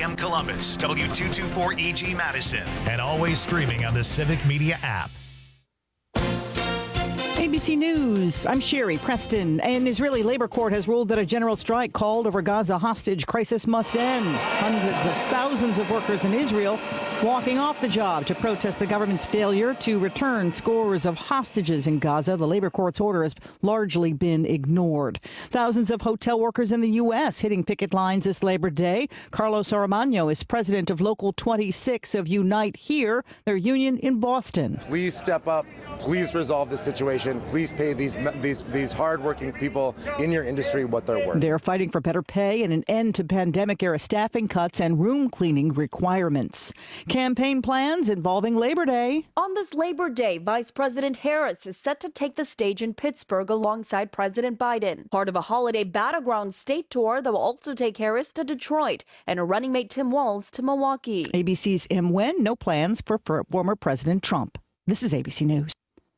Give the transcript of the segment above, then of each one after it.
AM Columbus, W224EG Madison, and always streaming on the Civic Media app. ABC News, I'm Sherry Preston. An Israeli labor court has ruled that a general strike called over Gaza hostage crisis must end. Hundreds of thousands of workers in Israel walking off the job to protest the government's failure to return scores of hostages in Gaza. The labor court's order has largely been ignored. Thousands of hotel workers in the U.S. hitting picket lines this Labor Day. Carlos Armano is president of Local 26 of Unite Here, their union in Boston. Please step up. Please resolve this situation. Please pay these hardworking people in your industry what they're worth. They're fighting for better pay and an end to pandemic-era staffing cuts and room cleaning requirements. Campaign plans involving Labor Day. On this Labor Day, Vice President Harris is set to take the stage in Pittsburgh alongside President Biden. Part of a holiday battleground state tour that will also take Harris to Detroit and her running mate Tim Walz to Milwaukee. ABC's M. Wen, no plans for former President Trump. This is ABC News.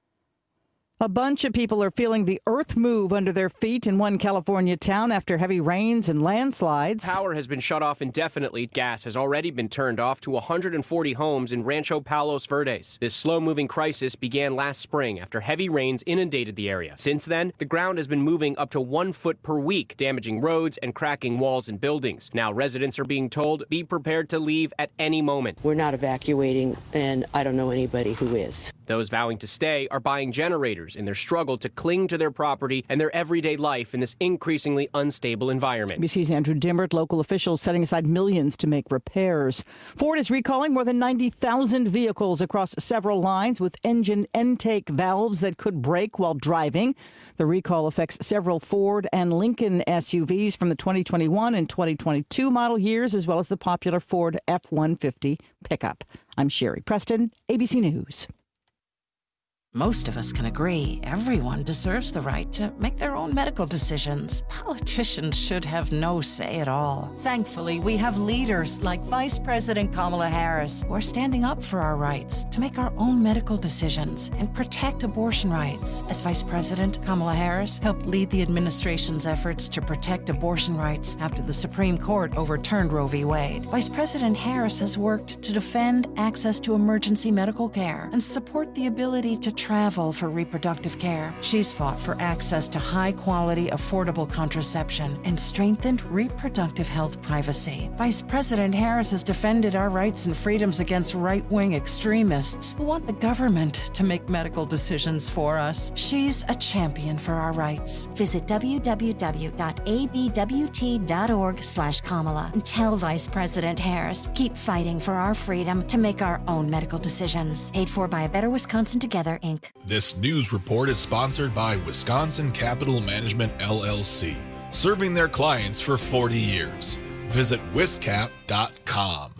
A bunch of people are feeling the earth move under their feet in one California town after heavy rains and landslides. Power has been shut off indefinitely. Gas has already been turned off to 140 homes in Rancho Palos Verdes. This slow-moving crisis began last spring after heavy rains inundated the area. Since then, the ground has been moving up to 1 foot per week, damaging roads and cracking walls and buildings. Now residents are being told, be prepared to leave at any moment. We're not evacuating, and I don't know anybody who is. Those vowing to stay are buying generators in their struggle to cling to their property and their everyday life in this increasingly unstable environment. ABC's Andrew Dimmert, local officials setting aside millions to make repairs. Ford is recalling more than 90,000 vehicles across several lines with engine intake valves that could break while driving. The recall affects several Ford and Lincoln SUVs from the 2021 and 2022 model years, as well as the popular Ford F-150 pickup. I'm Sherry Preston, ABC News. Most of us can agree everyone deserves the right to make their own medical decisions. Politicians should have no say at all. Thankfully, we have leaders like Vice President Kamala Harris who are standing up for our rights to make our own medical decisions and protect abortion rights. As Vice President, Kamala Harris helped lead the administration's efforts to protect abortion rights after the Supreme Court overturned Roe v. Wade. Vice President Harris has worked to defend access to emergency medical care and support the ability to travel for reproductive care. She's fought for access to high-quality, affordable contraception and strengthened reproductive health privacy. Vice President Harris has defended our rights and freedoms against right-wing extremists who want the government to make medical decisions for us. She's a champion for our rights. Visit www.abwt.org/Kamala and tell Vice President Harris, keep fighting for our freedom to make our own medical decisions. Paid for by A Better Wisconsin Together, Inc. This news report is sponsored by Wisconsin Capital Management, LLC, serving their clients for 40 years. Visit wiscap.com.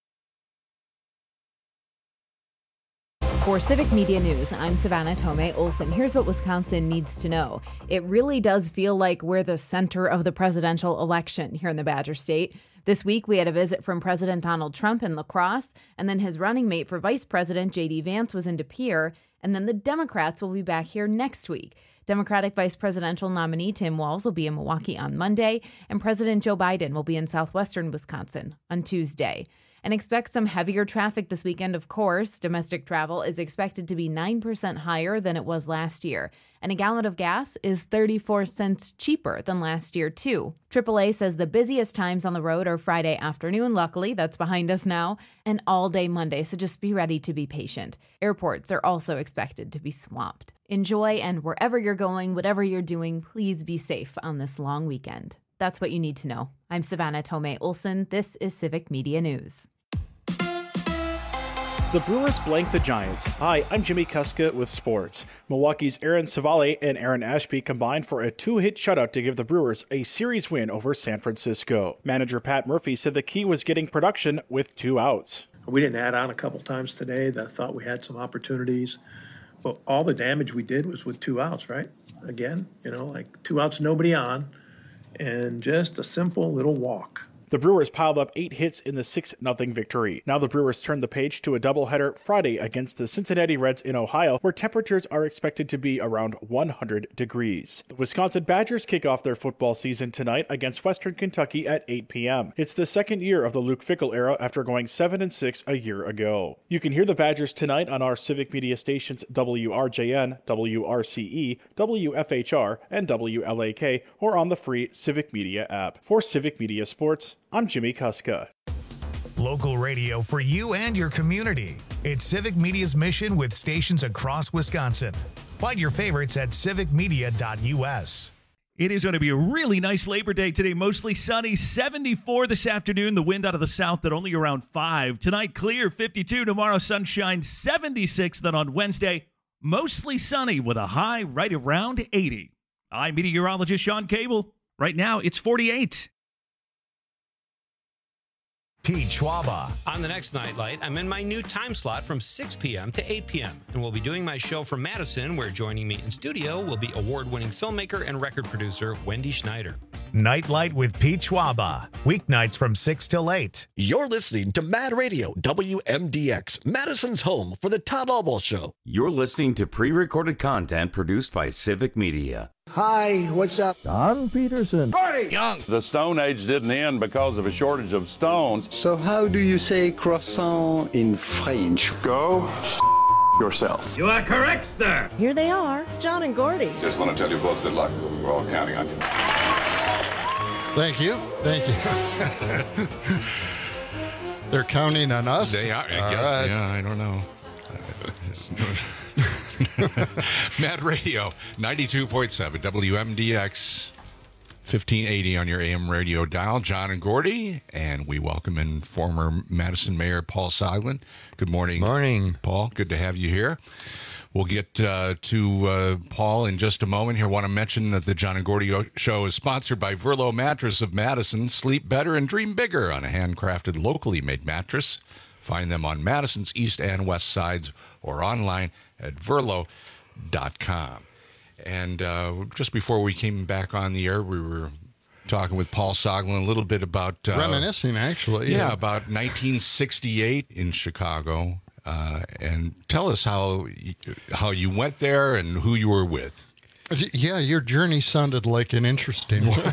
For Civic Media News, I'm Savannah Tomei Olson. Here's what Wisconsin needs to know. It really does feel like we're the center of the presidential election here in the Badger State. This week, we had a visit from President Donald Trump in La Crosse, and then his running mate for vice president, J.D. Vance, was in De Pere, and then the Democrats will be back here next week. Democratic vice presidential nominee Tim Walz will be in Milwaukee on Monday, and President Joe Biden will be in southwestern Wisconsin on Tuesday. And expect some heavier traffic this weekend, of course. Domestic travel is expected to be 9% higher than it was last year. And a gallon of gas is 34 cents cheaper than last year, too. AAA says the busiest times on the road are Friday afternoon. Luckily, that's behind us now. And all day Monday, so just be ready to be patient. Airports are also expected to be swamped. Enjoy, and wherever you're going, whatever you're doing, please be safe on this long weekend. That's what you need to know. I'm Savannah Tomei Olson. This is Civic Media News. The Brewers blanked the Giants. Hi, I'm Jimmy Kuska with sports. Milwaukee's Aaron Savale and Aaron Ashby combined for a 2-hit shutout to give the Brewers a series win over San Francisco. Manager Pat Murphy said the key was getting production with 2 outs. We didn't add on a couple times today that I thought we had some opportunities. But all the damage we did was with 2 outs, right? Again, like 2 outs, nobody on, and just a simple little walk. The Brewers piled up 8 hits in the 6-0 victory. Now the Brewers turn the page to a doubleheader Friday against the Cincinnati Reds in Ohio, where temperatures are expected to be around 100 degrees. The Wisconsin Badgers kick off their football season tonight against Western Kentucky at 8 p.m. It's the second year of the Luke Fickell era after going 7-6 a year ago. You can hear the Badgers tonight on our civic media stations WRJN, WRCE, WFHR, and WLAK, or on the free Civic Media app. For Civic Media Sports, I'm Jimmy Kuska. Local radio for you and your community. It's Civic Media's mission with stations across Wisconsin. Find your favorites at civicmedia.us. It is going to be a really nice Labor Day today. Mostly sunny, 74 this afternoon. The wind out of the south at only around 5. Tonight, clear, 52. Tomorrow, sunshine, 76. Then on Wednesday, mostly sunny with a high right around 80. I'm meteorologist Sean Cable. Right now, it's 48. Pete Schwaba. On the next Nightlight, I'm in my new time slot from 6 p.m. to 8 p.m. and we'll be doing my show from Madison, where joining me in studio will be award-winning filmmaker and record producer Wendy Schneider. Nightlight with Pete Schwaba. Weeknights from 6 till 8. You're listening to Mad Radio, WMDX, Madison's home for the Todd Albaugh Show. You're listening to pre-recorded content produced by Civic Media. Hi, what's up? Don Peterson. Party! Young. The Stone Age didn't end because of a shortage of stones. So how do you say croissant in French? Go yourself. You are correct, sir. Here they are. It's John and Gordy. Just want to tell you both good luck. We're all counting on you. Thank you. Thank you. They're counting on us? They are, I guess. Right. Yeah, I don't know. Mad Radio, 92.7 WMDX, 1580 on your AM radio dial. John and Gordy, and we welcome in former Madison Mayor Paul Soglin. Good morning. Morning. Paul, good to have you here. We'll get to Paul in just a moment. Here, I want to mention that the John and Gordy Show is sponsored by Verlo Mattress of Madison. Sleep better and dream bigger on a handcrafted, locally made mattress. Find them on Madison's east and west sides or online at verlo.com. And just before we came back on the air, we were talking with Paul Soglin a little bit about... reminiscing, actually. Yeah, about 1968 in Chicago. And tell us how you went there and who you were with. Yeah, your journey sounded like an interesting one.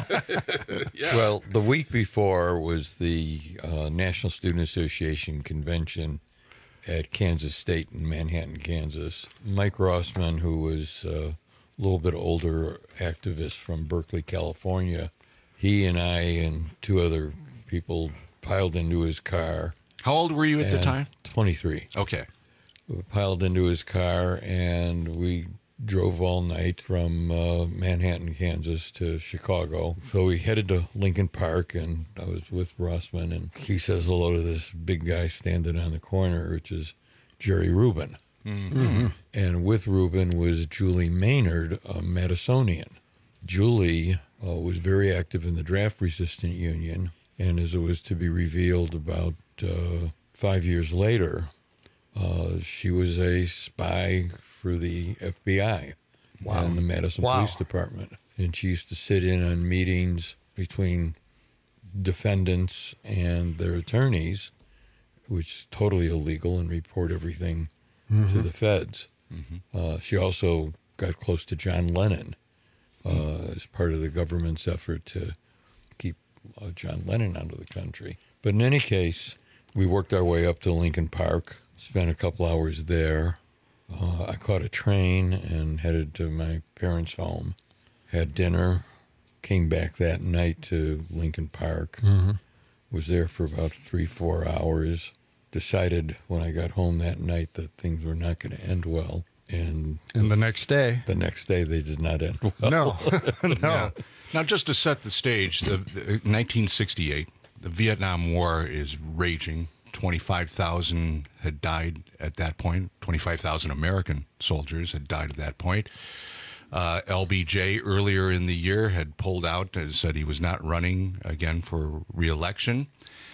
Yeah. Well, the week before was the National Student Association convention at Kansas State in Manhattan, Kansas. Mike Rossman, who was a little bit older activist from Berkeley, California, he and I and 2 other people piled into his car. How old were you at the time? 23. Okay. We piled into his car, and we drove all night from Manhattan, Kansas to Chicago. So we headed to Lincoln Park, and I was with Rossman, and he says hello to this big guy standing on the corner, which is Jerry Rubin. Mm-hmm. And with Rubin was Julie Maynard, a Madisonian. Julie was very active in the draft-resistant union, and as it was to be revealed about 5 years later, she was a spy for the FBI and the Madison Police Department. And she used to sit in on meetings between defendants and their attorneys, which is totally illegal, and report everything to the feds. Mm-hmm. She also got close to John Lennon as part of the government's effort to keep John Lennon out of the country. But in any case, we worked our way up to Lincoln Park, spent a couple hours there. I caught a train and headed to my parents' home, had dinner, came back that night to Lincoln Park, was there for about 3-4 hours, decided when I got home that night that things were not going to end well. And the next day? The next day, they did not end well. No. No. Yeah. Now, just to set the stage, the 1968, the Vietnam War is raging. 25,000 had died at that point. 25,000 American soldiers had died at that point. LBJ earlier in the year had pulled out and said he was not running again for re-election.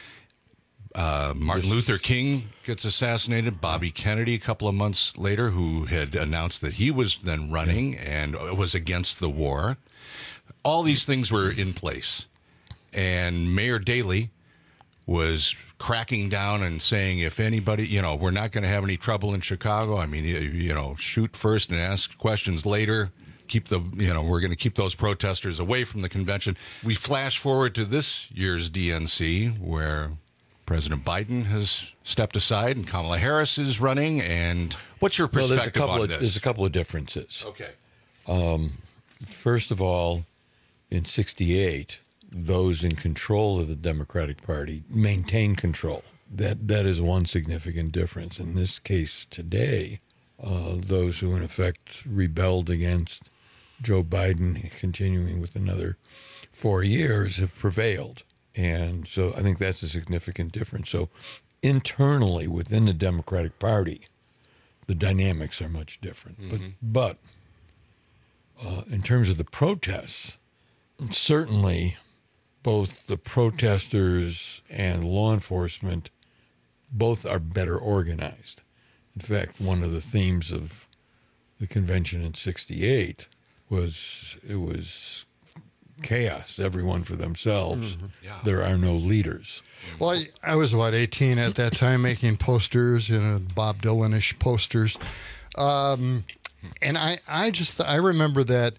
Martin Luther King gets assassinated. Bobby Kennedy, a couple of months later, who had announced that he was then running and was against the war. All these things were in place. and Mayor Daley was cracking down and saying, if anybody, we're not going to have any trouble in Chicago. I mean, shoot first and ask questions later. We're going to keep those protesters away from the convention. We flash forward to this year's DNC, where President Biden has stepped aside and Kamala Harris is running. And what's your perspective on this? There's a couple of differences. Okay. First of all, in 1968, those in control of the Democratic Party maintained control. That is one significant difference. In this case today, those who in effect rebelled against Joe Biden continuing with another 4 years have prevailed. And so I think that's a significant difference. So internally within the Democratic Party, the dynamics are much different. Mm-hmm. But in terms of the protests, certainly both the protesters and law enforcement both are better organized. In fact, one of the themes of the convention in 1968 was chaos, everyone for themselves. Mm-hmm. Yeah. There are no leaders. Well, I was about 18 at that time making posters, Bob Dylan-ish posters. And I remember that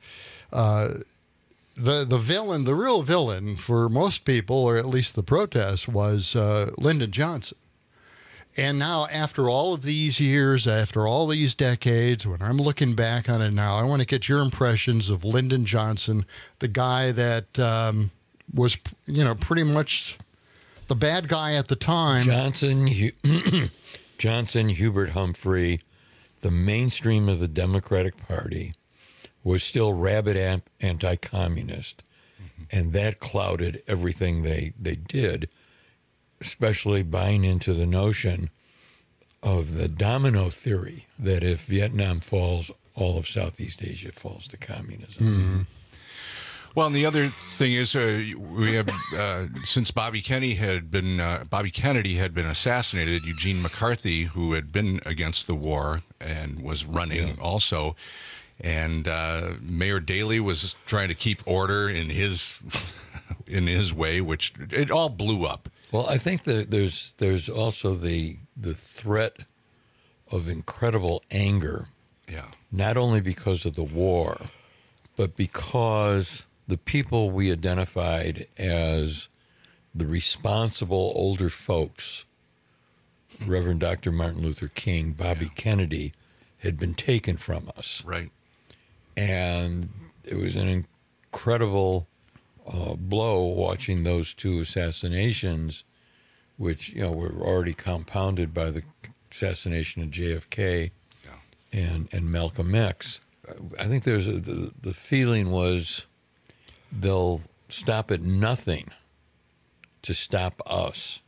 the villain, the real villain for most people, or at least the protest, was Lyndon Johnson. And now, after all of these years, after all these decades, when I'm looking back on it now, I want to get your impressions of Lyndon Johnson, the guy that was, pretty much the bad guy at the time. Johnson, Hubert Humphrey, the mainstream of the Democratic Party, was still rabid anti-communist, and that clouded everything they did, especially buying into the notion of the domino theory that if Vietnam falls, all of Southeast Asia falls to communism. Mm-hmm. Well, and the other thing is, we have since Bobby Kennedy had been assassinated, Eugene McCarthy, who had been against the war and was running also, and Mayor Daley was trying to keep order in his way, which it all blew up. Well, I think that there's also the threat of incredible anger, not only because of the war, but because the people we identified as the responsible older folks, Reverend Dr. Martin Luther King, Bobby Kennedy, had been taken from us. Right. And it was an incredible blow watching those two assassinations, which were already compounded by the assassination of JFK and Malcolm X. I think the feeling was they'll stop at nothing to stop us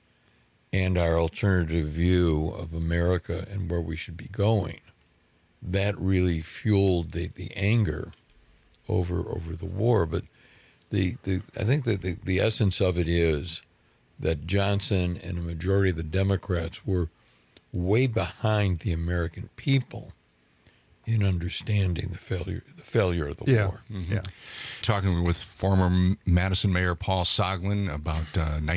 and our alternative view of America and where we should be going. That really fueled the anger over the war. But I think that the essence of it is that Johnson and a majority of the Democrats were way behind the American people in understanding the failure of the war. Mm-hmm. Yeah. Talking with former Madison Mayor Paul Soglin about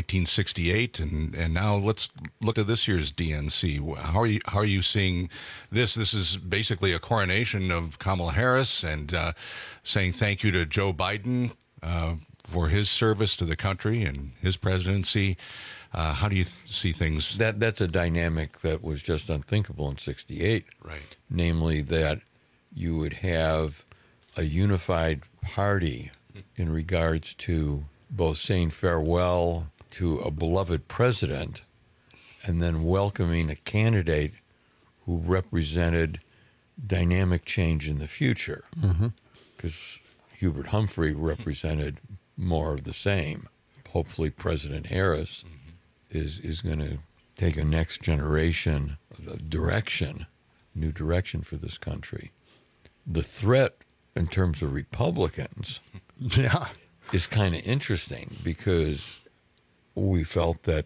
1968, and now let's look at this year's DNC. How are you seeing this? This is basically a coronation of Kamala Harris and saying thank you to Joe Biden for his service to the country and his presidency. How do you see things? That's a dynamic that was just unthinkable in 1968. Right. Namely that you would have a unified party in regards to both saying farewell to a beloved president and then welcoming a candidate who represented dynamic change in the future. Because Hubert Humphrey represented more of the same. Hopefully President Harris is going to take a next generation new direction for this country. The threat in terms of Republicans is kind of interesting because we felt that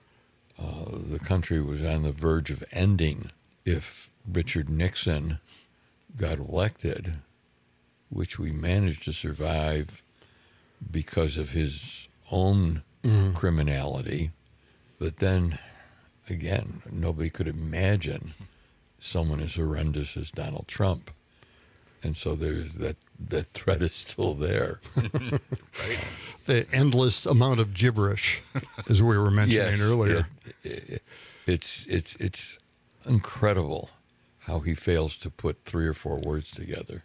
the country was on the verge of ending if Richard Nixon got elected, which we managed to survive because of his own criminality. But then, again, nobody could imagine someone as horrendous as Donald Trump. And so there's that threat is still there. Right. The endless amount of gibberish, as we were mentioning earlier. It's incredible how he fails to put 3 or 4 words together.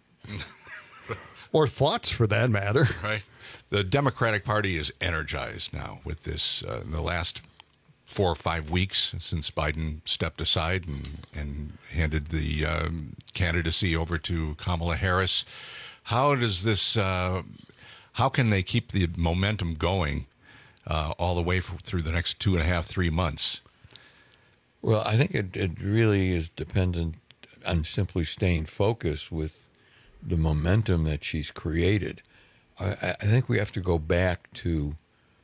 Or thoughts, for that matter. Right. The Democratic Party is energized now with this, in the last 4 or 5 weeks since Biden stepped aside and handed the candidacy over to Kamala Harris. How does this? How can they keep the momentum going all the way through the next 2.5, 3 months? Well, I think it really is dependent on simply staying focused with the momentum that she's created. I think we have to go back to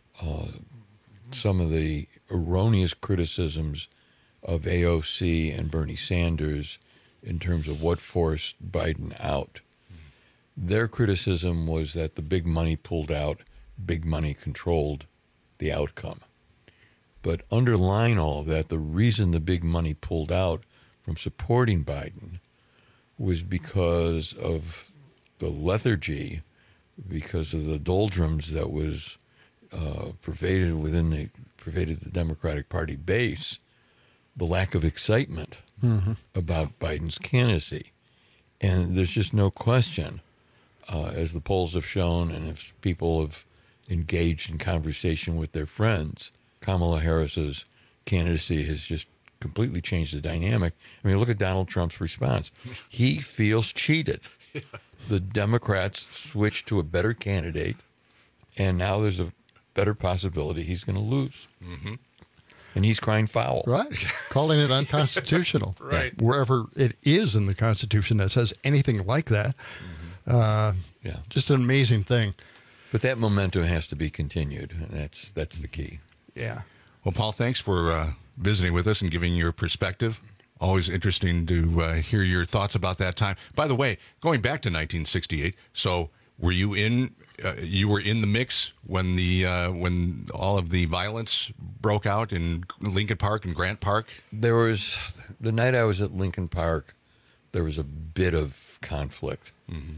some of the erroneous criticisms of AOC and Bernie Sanders in terms of what forced Biden out. Their criticism was that the big money pulled out, big money controlled the outcome. But underlying all of that, the reason the big money pulled out from supporting Biden was because of the lethargy, because of the doldrums that was pervaded the Democratic Party base, the lack of excitement about Biden's candidacy. And there's just no question, as the polls have shown and if people have engaged in conversation with their friends, Kamala Harris's candidacy has just completely changed the dynamic. I mean, look at Donald Trump's response. He feels cheated. Yeah. The Democrats switched to a better candidate, and now there's a better possibility he's going to lose. Mm-hmm. And he's crying foul. Right. Calling it unconstitutional. Right. Wherever it is in the Constitution that says anything like that. Just an amazing thing. But that momentum has to be continued, and that's the key. Yeah. Well, Paul, thanks for visiting with us and giving your perspective. Always interesting to hear your thoughts about that time. By the way, going back to 1968, so were you in? You were in the mix when when all of the violence broke out in Lincoln Park and Grant Park? There was the night I was at Lincoln Park. There was a bit of conflict,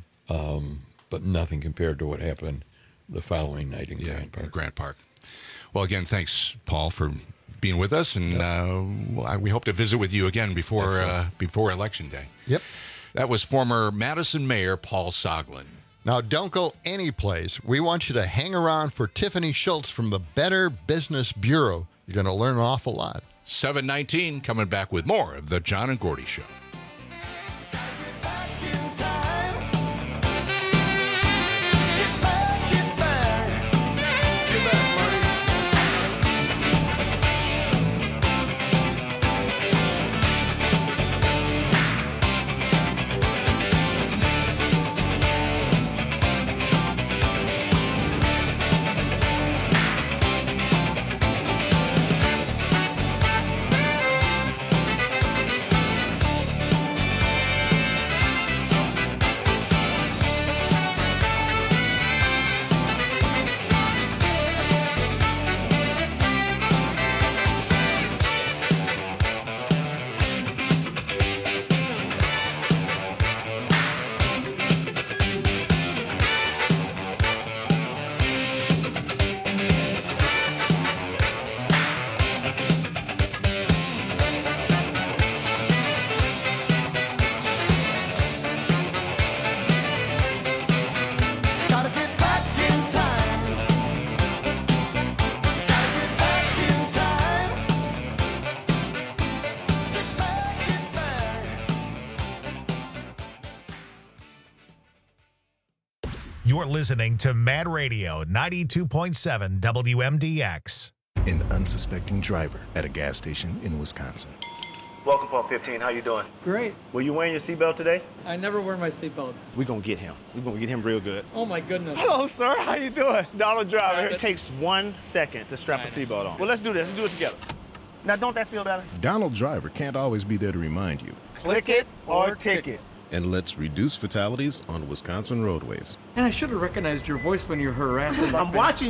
but nothing compared to what happened the following night in Grant Park. Well, again, thanks, Paul, for being with us, and we hope to visit with you again before Election Day. Yep. That was former Madison Mayor Paul Soglin. Now, don't go anyplace. We want you to hang around for Tiffany Schultz from the Better Business Bureau. You're going to learn an awful lot. 7:19, coming back with more of the John and Gordy Show. You're listening to Mad Radio 92.7 WMDX. An unsuspecting driver at a gas station in Wisconsin. Welcome, Pump 15. How you doing? Great. Were you wearing your seatbelt today? I never wear my seatbelt. We're going to get him. We're going to get him real good. Oh, my goodness. Hello, sir. How you doing? Donald Driver. It takes 1 second to strap a seatbelt on. Well, let's do this. Let's do it together. Now, don't that feel better? Donald Driver can't always be there to remind you. Click it or ticket. And let's reduce fatalities on Wisconsin roadways. And I should have recognized your voice when you're harassing. I'm watching you.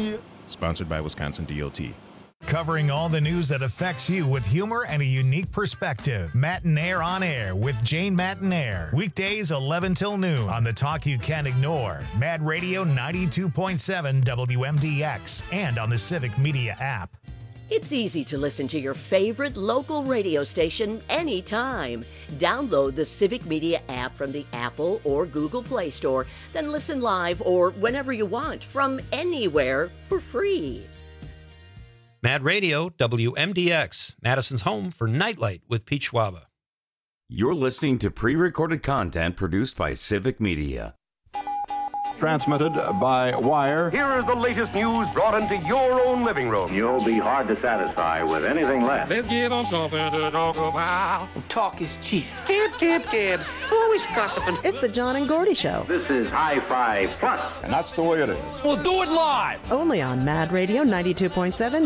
Sponsored by Wisconsin DOT. Covering all the news that affects you with humor and a unique perspective. Matinaire on Air with Jane Matinaire. Weekdays 11 till noon on the talk you can't ignore. Mad Radio 92.7 WMDX and on the Civic Media app. It's easy to listen to your favorite local radio station anytime. Download the Civic Media app from the Apple or Google Play Store, then listen live or whenever you want from anywhere for free. Mad Radio, WMDX, Madison's home for Nightlight with Pete Schwaba. You're listening to pre-recorded content produced by Civic Media. Transmitted by wire. Here is the latest news brought into your own living room. You'll be hard to satisfy with anything less. Let's give them something to talk about. Talk is cheap. Gib. Always gossiping. It's the John and Gordy Show. This is High Five Plus. And that's the way it is. We'll do it live. Only on Mad Radio 92.7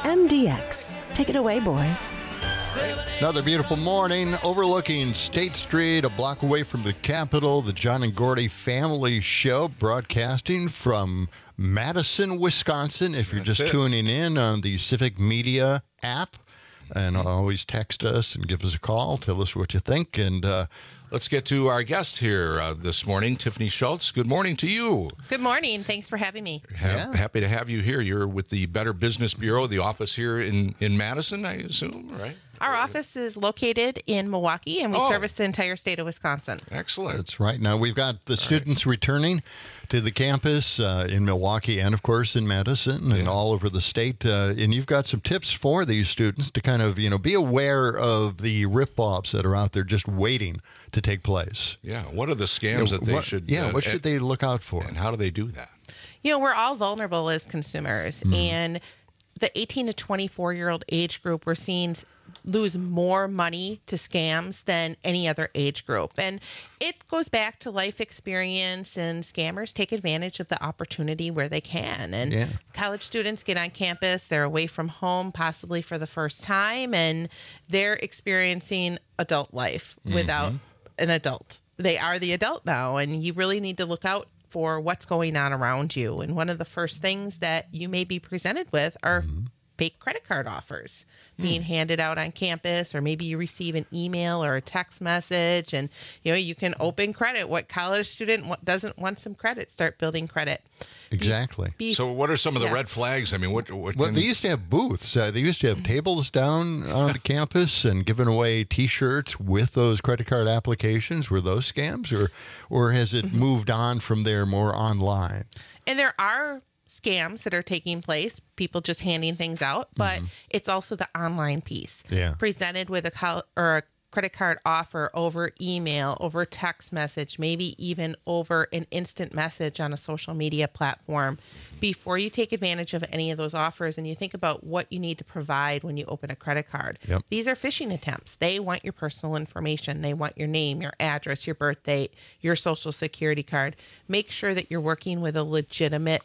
WMDX. Take it away, boys. Another beautiful morning overlooking State Street, a block away from the Capitol, the John and Gordy Family Show, broadcasting from Madison, Wisconsin. If you're just tuning in on the Civic Media app, and always text us and give us a call, tell us what you think. And let's get to our guest here this morning, Tiffany Schultz. Good morning to you. Good morning. Thanks for having me. Happy to have you here. You're with the Better Business Bureau, the office here in Madison, I assume, right? Our office is located in Milwaukee, and we service the entire state of Wisconsin. Excellent. That's right. Now, we've got the students returning to the campus in Milwaukee and, of course, in Madison and all over the state. And you've got some tips for these students to kind of, be aware of the rip-offs that are out there just waiting to take place. Yeah. What are the scams that they should... what should they look out for? And how do they do that? We're all vulnerable as consumers. And the 18 to 24-year-old age group, we're seeing lose more money to scams than any other age group. And it goes back to life experience, and scammers take advantage of the opportunity where they can. And college students get on campus, they're away from home possibly for the first time, and they're experiencing adult life without an adult. They are the adult now, and you really need to look out for what's going on around you. And one of the first things that you may be presented with are fake credit card offers being handed out on campus, or maybe you receive an email or a text message, and you can open credit. What college student doesn't want some credit? Start building credit. Exactly. So what are some of the red flags? I mean, what they used to have booths. They used to have tables down on the campus and giving away T-shirts with those credit card applications. Were those scams, or has it moved on from there more online? And there are scams that are taking place, people just handing things out, but it's also the online piece. Presented with a credit card offer over email, over text message, maybe even over an instant message on a social media platform. Before you take advantage of any of those offers and you think about what you need to provide when you open a credit card, these are phishing attempts. They want your personal information. They want your name, your address, your birth date, your social security card. Make sure that you're working with a legitimate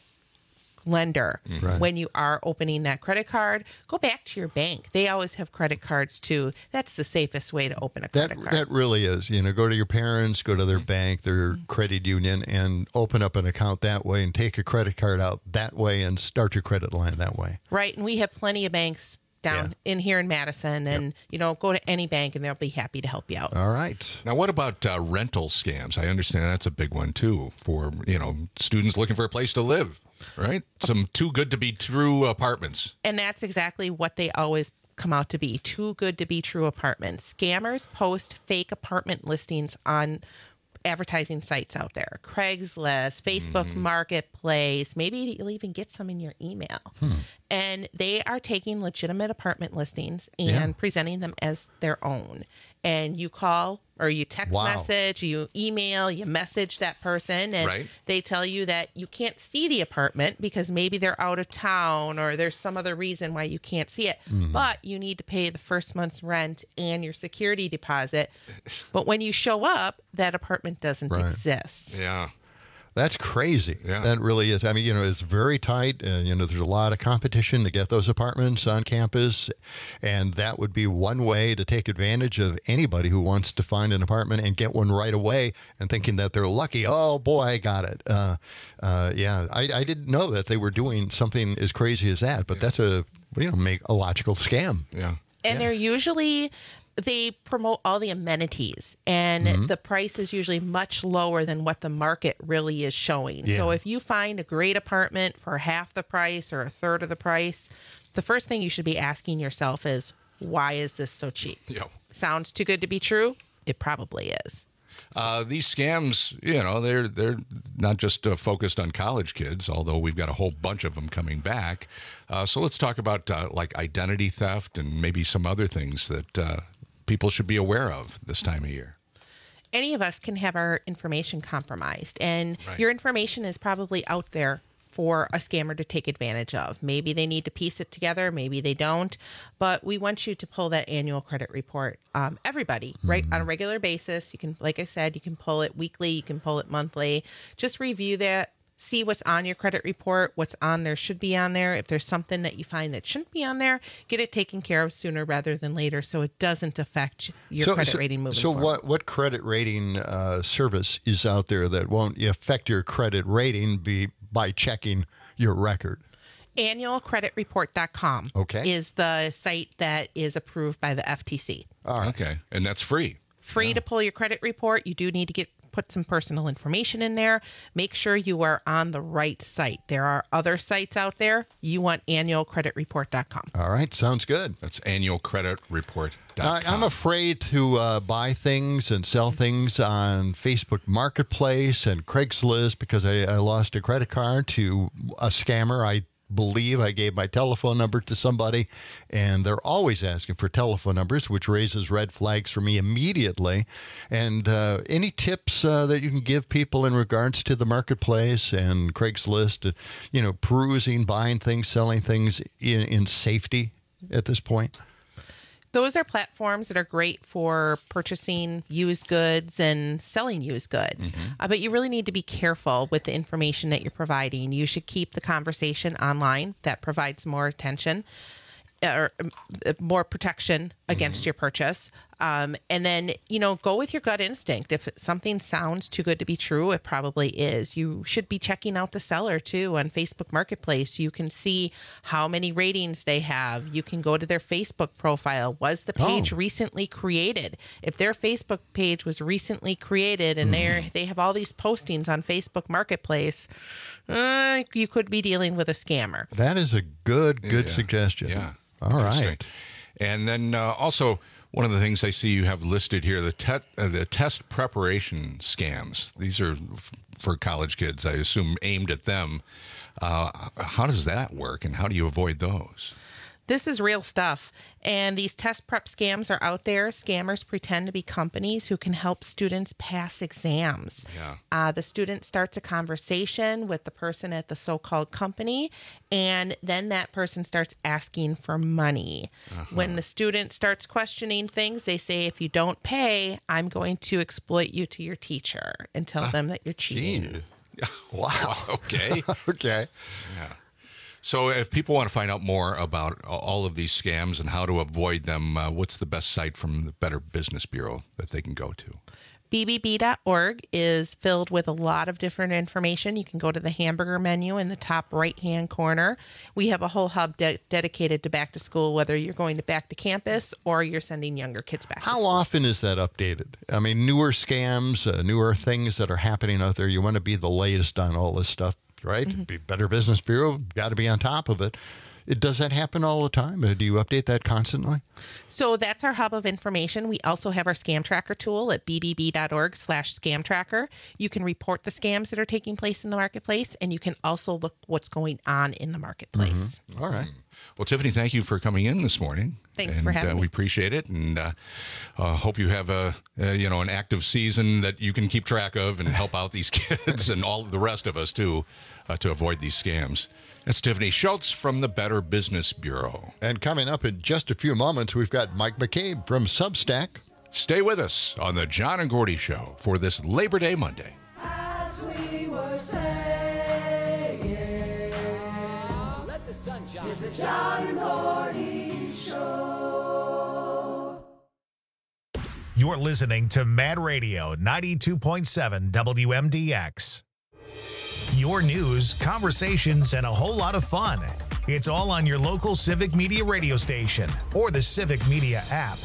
lender when you are opening that credit card. Go back to your bank. They always have credit cards too. That's the safest way to open a credit card. That really is. Go to your parents, go to their bank, their credit union, and open up an account that way and take a credit card out that way and start your credit line that way. Right. And we have plenty of banks down in here in Madison, and go to any bank and they'll be happy to help you out. All right. Now, what about rental scams? I understand that's a big one too for students looking for a place to live, right? Some too good to be true apartments. And that's exactly what they always come out to be. Too good to be true apartments. Scammers post fake apartment listings on advertising sites out there. Craigslist, Facebook Marketplace, maybe you'll even get some in your email. And they are taking legitimate apartment listings and presenting them as their own. And you call or you text message, you email, you message that person, and they tell you that you can't see the apartment because maybe they're out of town or there's some other reason why you can't see it. But you need to pay the first month's rent and your security deposit. But when you show up, that apartment doesn't exist. Yeah. That's crazy. Yeah. That really is. I mean, it's very tight. There's a lot of competition to get those apartments on campus, and that would be one way to take advantage of anybody who wants to find an apartment and get one right away and thinking that they're lucky. Oh, boy, I got it. I didn't know that they were doing something as crazy as that, but that's make a logical scam. Yeah. And they're usually... They promote all the amenities, and the price is usually much lower than what the market really is showing. Yeah. So if you find a great apartment for half the price or a third of the price, the first thing you should be asking yourself is, why is this so cheap? Yep. Sounds too good to be true? It probably is. These scams, they're not just focused on college kids, although we've got a whole bunch of them coming back. So let's talk about like identity theft and maybe some other things that people should be aware of this time of year. Any of us can have our information compromised, and your information is probably out there for a scammer to take advantage of. Maybe they need to piece it together, maybe they don't, but we want you to pull that annual credit report. Everybody, right, on a regular basis. You can, like I said, you can pull it weekly, you can pull it monthly. Just review that. See what's on your credit report, what's on there should be on there. If there's something that you find that shouldn't be on there, get it taken care of sooner rather than later so it doesn't affect your credit rating moving forward. So what credit rating service is out there that won't affect your credit rating by checking your record? Annualcreditreport.com is the site that is approved by the FTC. All right. Okay, and that's free. Free to pull your credit report. You do need to put some personal information in there. Make sure you are on the right site. There are other sites out there. You want annualcreditreport.com. All right, sounds good. That's annualcreditreport.com. I'm afraid to buy things and sell things on Facebook Marketplace and Craigslist because I lost a credit card to a scammer. I believe I gave my telephone number to somebody, and they're always asking for telephone numbers, which raises red flags for me immediately. And any tips that you can give people in regards to the marketplace and Craigslist, perusing, buying things, selling things in safety at this point? Those are platforms that are great for purchasing used goods and selling used goods. But you really need to be careful with the information that you're providing. You should keep the conversation online. That provides more attention or more protection against your purchase. And then, go with your gut instinct. If something sounds too good to be true, it probably is. You should be checking out the seller too on Facebook Marketplace. You can see how many ratings they have. You can go to their Facebook profile. Was the page recently created? If their Facebook page was recently created and they have all these postings on Facebook Marketplace, you could be dealing with a scammer. That is a good suggestion. Yeah. All right. And then also, one of the things I see you have listed here, the test preparation scams. These are for college kids, I assume, aimed at them. How does that work, and how do you avoid those? This is real stuff. And these test prep scams are out there. Scammers pretend to be companies who can help students pass exams. Yeah. The student starts a conversation with the person at the so-called company, and then that person starts asking for money. When the student starts questioning things, they say, if you don't pay, I'm going to exploit you to your teacher and tell them that you're cheating. Wow. Okay. Okay. Yeah. So if people want to find out more about all of these scams and how to avoid them, what's the best site from the Better Business Bureau that they can go to? BBB.org is filled with a lot of different information. You can go to the hamburger menu in the top right-hand corner. We have a whole hub dedicated to back to school, whether you're going back to campus or you're sending younger kids back to school. How often is that updated? I mean, newer scams, newer things that are happening out there. You want to be the latest on all this stuff, right? Be Better Business Bureau, got to be on top of it. Does that happen all the time? Do you update that constantly? So that's our hub of information. We also have our scam tracker tool at bbb.org/scam tracker. You can report the scams that are taking place in the marketplace, and you can also look what's going on in the marketplace. All right. Well, Tiffany, thank you for coming in this morning. Thanks for having me. We appreciate it, and hope you have an active season that you can keep track of and help out these kids and all the rest of us too to avoid these scams. That's Tiffany Schultz from the Better Business Bureau. And coming up in just a few moments, we've got Mike McCabe from Substack. Stay with us on the John and Gordy Show for this Labor Day Monday. As we were John and Gordy Show. You're listening to Mad Radio 92.7 WMDX. Your news, conversations, and a whole lot of fun. It's all on your local Civic Media radio station or the Civic Media app.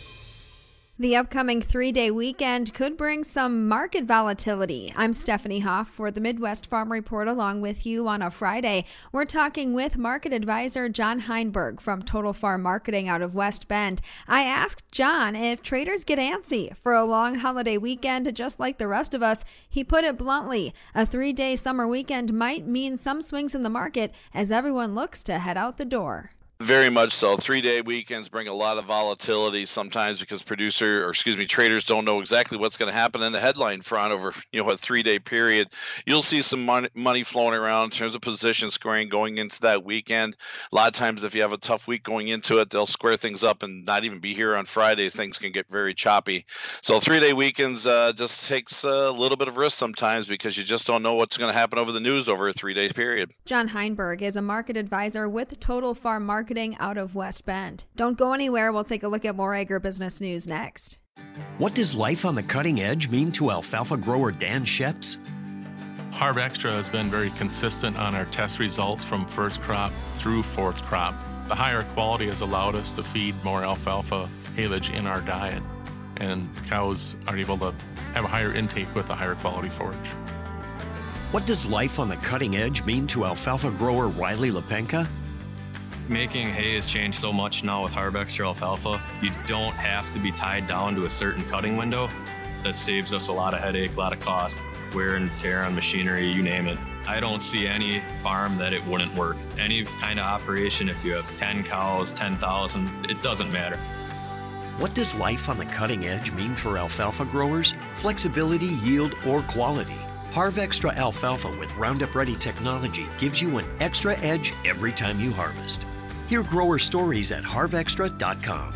The upcoming 3-day weekend could bring some market volatility. I'm Stephanie Hoff for the Midwest Farm Report along with you on a Friday. We're talking with market advisor John Heinberg from Total Farm Marketing out of West Bend. I asked John if traders get antsy for a long holiday weekend just like the rest of us. He put it bluntly, a 3-day summer weekend might mean some swings in the market as everyone looks to head out the door. Very much so. 3-day weekends bring a lot of volatility sometimes because traders don't know exactly what's going to happen in the headline front over, a 3-day period. You'll see some money flowing around in terms of position squaring going into that weekend. A lot of times if you have a tough week going into it, they'll square things up and not even be here on Friday. Things can get very choppy. So 3-day weekends just takes a little bit of risk sometimes because you just don't know what's going to happen over the news over a 3-day period. John Heinberg is a market advisor with Total Farm Marketing out of West Bend. Don't go anywhere. We'll take a look at more agribusiness news next. What does life on the cutting edge mean to alfalfa grower Dan Sheps? Harv Extra has been very consistent on our test results from first crop through fourth crop. The higher quality has allowed us to feed more alfalfa haylage in our diet, and cows are able to have a higher intake with a higher quality forage. What does life on the cutting edge mean to alfalfa grower Riley Lepenka? Making hay has changed so much now with Harv Extra alfalfa. You don't have to be tied down to a certain cutting window. That saves us a lot of headache, a lot of cost, wear and tear on machinery, you name it. I don't see any farm that it wouldn't work. Any kind of operation, if you have 10 cows, 10,000, it doesn't matter. What does life on the cutting edge mean for alfalfa growers? Flexibility, yield, or quality? Harv Extra alfalfa with Roundup Ready technology gives you an extra edge every time you harvest. Hear grower stories at harvextra.com.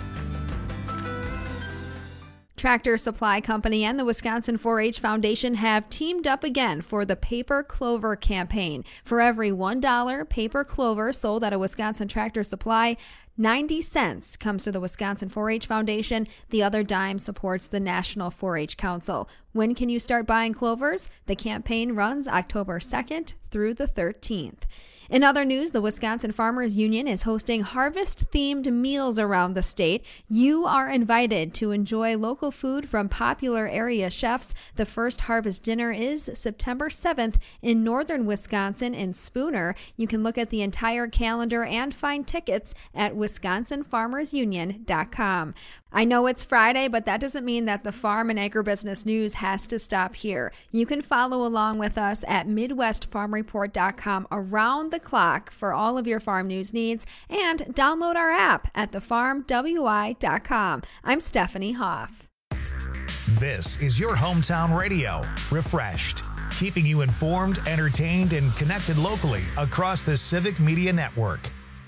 Tractor Supply Company and the Wisconsin 4-H Foundation have teamed up again for the Paper Clover campaign. For every $1 paper clover sold at a Wisconsin Tractor Supply, 90 cents comes to the Wisconsin 4-H Foundation. The other dime supports the National 4-H Council. When can you start buying clovers? The campaign runs October 2nd through the 13th. In other news, the Wisconsin Farmers Union is hosting harvest-themed meals around the state. You are invited to enjoy local food from popular area chefs. The first harvest dinner is September 7th in northern Wisconsin in Spooner. You can look at the entire calendar and find tickets at wisconsinfarmersunion.com. I know it's Friday, but that doesn't mean that the farm and agribusiness news has to stop here. You can follow along with us at MidwestFarmReport.com around the clock for all of your farm news needs and download our app at thefarmwi.com. I'm Stephanie Hoff. This is your hometown radio, Refreshed, keeping you informed, entertained, and connected locally across the Civic Media Network.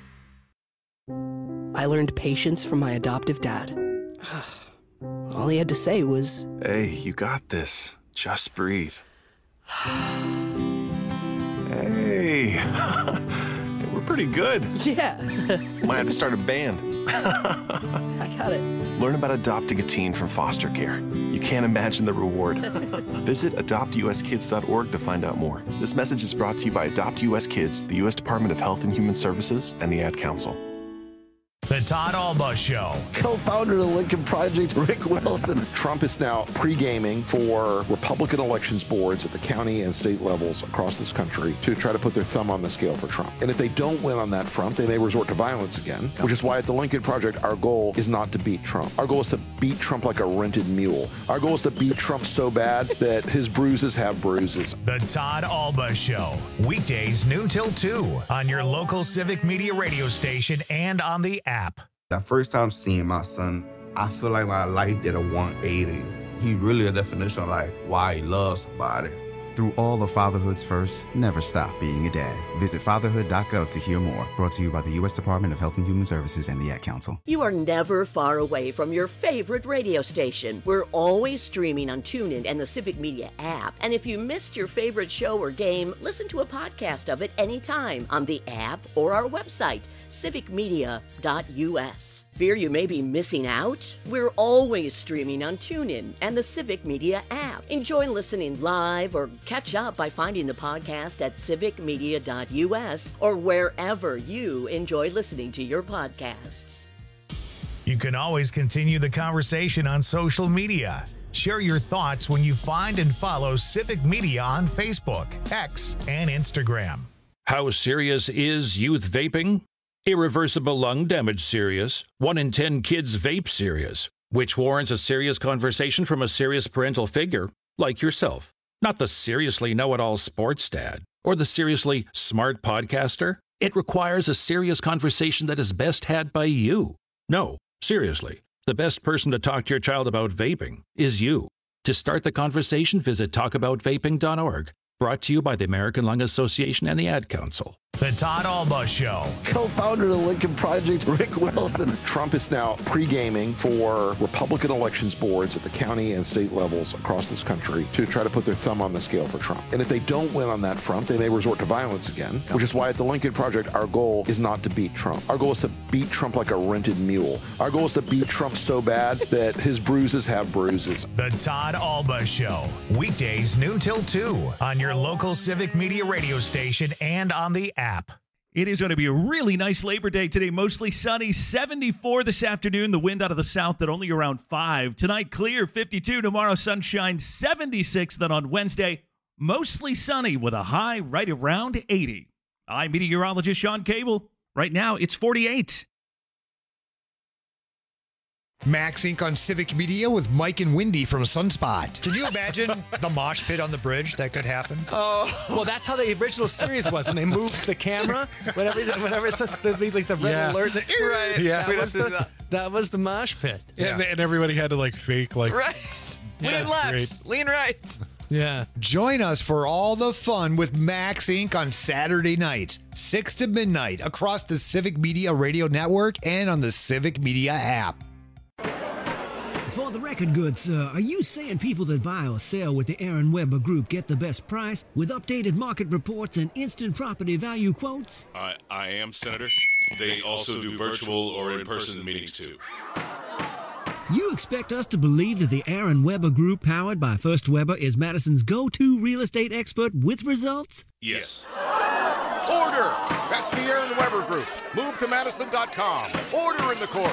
I learned patience from my adoptive dad. All he had to say was, "Hey, you got this. Just breathe." Hey, we're pretty good. Yeah. Might have to start a band. I got it. Learn about adopting a teen from foster care. You can't imagine the reward. Visit adoptuskids.org to find out more. This message is brought to you by Adopt US Kids, the U.S. Department of Health and Human Services, and the Ad Council. The Todd Alba Show. Co-founder of the Lincoln Project, Rick Wilson. Trump is now pre-gaming for Republican elections boards at the county and state levels across this country to try to put their thumb on the scale for Trump. And if they don't win on that front, they may resort to violence again, which is why at the Lincoln Project, our goal is not to beat Trump. Our goal is to beat Trump like a rented mule. Our goal is to beat Trump so bad that his bruises have bruises. The Todd Alba Show. Weekdays noon till 2 on your local Civic Media radio station and on the app. The first time seeing my son, I feel like my life did a 180. He really a definition of like why he loves somebody. Through all of fatherhood's first, never stop being a dad. Visit fatherhood.gov to hear more. Brought to you by the U.S. Department of Health and Human Services and the Ad Council. You are never far away from your favorite radio station. We're always streaming on TuneIn and the Civic Media app. And if you missed your favorite show or game, listen to a podcast of it anytime on the app or our website, civicmedia.us. Fear you may be missing out? We're always streaming on TuneIn and the Civic Media app. Enjoy listening live or catch up by finding the podcast at civicmedia.us or wherever you enjoy listening to your podcasts. You can always continue the conversation on social media. Share your thoughts when you find and follow Civic Media on Facebook, X, and Instagram. How serious is youth vaping? Irreversible lung damage serious. 1 in 10 kids vape serious, which warrants a serious conversation from a serious parental figure like yourself. Not the seriously know-it-all sports dad or the seriously smart podcaster. It requires a serious conversation that is best had by you. No, seriously, the best person to talk to your child about vaping is you. To start the conversation, visit talkaboutvaping.org. Brought to you by the American Lung Association and the Ad Council. The Todd Alba Show. Co-founder of the Lincoln Project, Rick Wilson. Trump is now pre-gaming for Republican elections boards at the county and state levels across this country to try to put their thumb on the scale for Trump. And if they don't win on that front, they may resort to violence again, which is why at the Lincoln Project, our goal is not to beat Trump. Our goal is to beat Trump like a rented mule. Our goal is to beat Trump so bad that his bruises have bruises. The Todd Alba Show. Weekdays noon till 2 on your local Civic Media radio station and on the app. It is going to be a really nice Labor Day today. Mostly sunny, 74 this afternoon. The wind out of the south at only around 5. Tonight, clear, 52. Tomorrow, sunshine, 76. Then on Wednesday, mostly sunny with a high right around 80. I'm meteorologist Sean Cable. Right now, it's 48. Max Inc. on Civic Media with Mike and Wendy from Sunspot. Can you imagine the mosh pit on the bridge that could happen? Oh, well, that's how the original series was when they moved the camera. Whenever it's like the red alert. Right. Yeah. That was the mosh pit. Yeah. And everybody had to fake right. Yeah, lean left, great. lean right. Yeah. Join us for all the fun with Max Inc. on Saturday nights, 6 to midnight, across the Civic Media Radio Network and on the Civic Media app. For the record, good sir, are you saying people that buy or sell with the Aaron Weber Group get the best price with updated market reports and instant property value quotes? I am, Senator. They also do virtual or in-person meetings, too. You expect us to believe that the Aaron Weber Group, powered by First Weber, is Madison's go-to real estate expert with results? Yes. Order! That's the Aaron Weber Group. Move to Madison.com. Order in the court.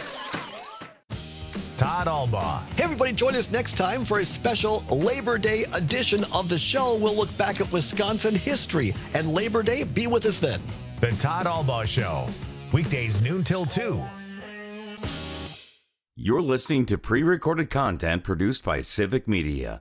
Todd Alba. Hey, everybody, join us next time for a special Labor Day edition of the show. We'll look back at Wisconsin history and Labor Day. Be with us then. The Todd Alba Show. Weekdays noon till 2. You're listening to pre-recorded content produced by Civic Media.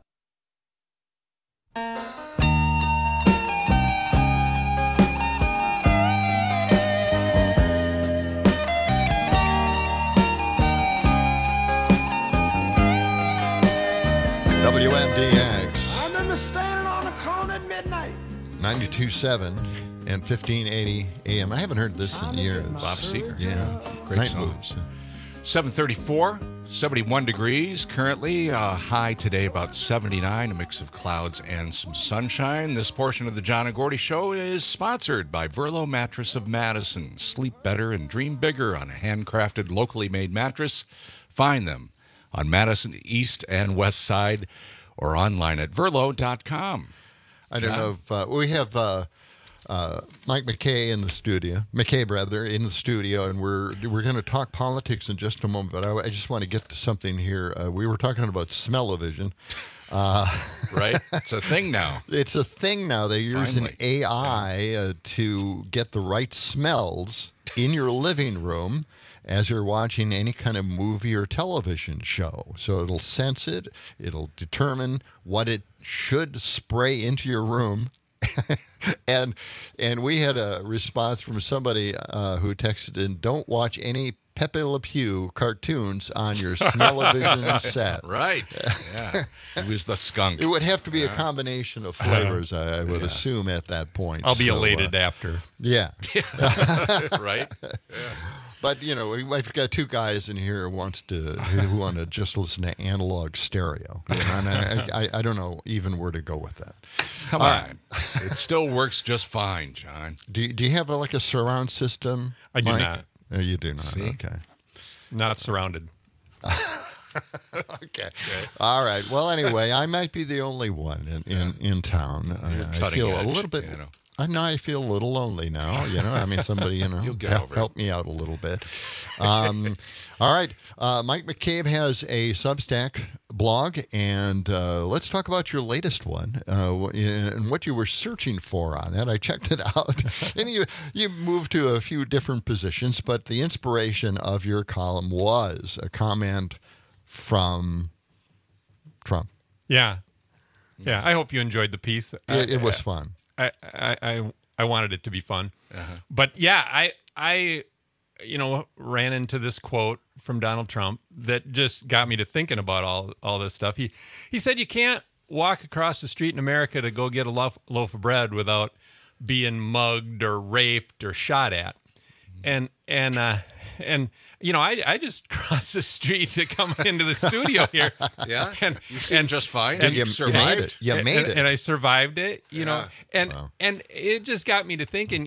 WMDX. I remember standing on a corner at midnight. 92.7 and 1580 AM. I haven't heard this in years. Bob Seger. Yeah. Great Night song. moves. 734, 71 degrees currently. High today about 79, a mix of clouds and some sunshine. This portion of the John and Gordy Show is sponsored by Verlo Mattress of Madison. Sleep better and dream bigger on a handcrafted, locally made mattress. Find them on Madison East and West Side or online at verlo.com. I don't know if we have Mike McKay in the studio, McKay brother in the studio, and we're going to talk politics in just a moment. But I just want to get to something here. We were talking about smell-o-vision. Right? It's a thing now. It's a thing now. They're using AI to get the right smells in your living room as you're watching any kind of movie or television show. So it'll sense it. It'll determine what it should spray into your room. and we had a response from somebody who texted in, don't watch any Pepe Le Pew cartoons on your smell-o-vision set. Right. Yeah. It was the skunk. It would have to be a combination of flavors, I would assume, at that point. I'll be elated after. Yeah. Right? Yeah. But, we've got two guys in here who want to just listen to analog stereo. And I don't know even where to go with that. Come on. It still works just fine, John. Do you have a surround system? I do Mike? not. Oh, you do not. See? Okay. Not surrounded. Okay. All right. Well, anyway, I might be the only one in town. I feel a little bit. I know I feel a little lonely now. Somebody, You'll get over it. help me out a little bit. All right. Mike McCabe has a Substack blog, and let's talk about your latest one and what you were searching for on that. I checked it out, and you moved to a few different positions, but the inspiration of your column was a comment from Trump. Yeah. I hope you enjoyed the piece. It was fun. I wanted it to be fun, but yeah, I ran into this quote from Donald Trump that just got me to thinking about all this stuff. He said you can't walk across the street in America to go get a loaf of bread without being mugged or raped or shot at. And I just crossed the street to come into the studio here. Yeah, and you seem just fine. And you survived it. You made it, and I survived it. Wow. And it just got me to thinking.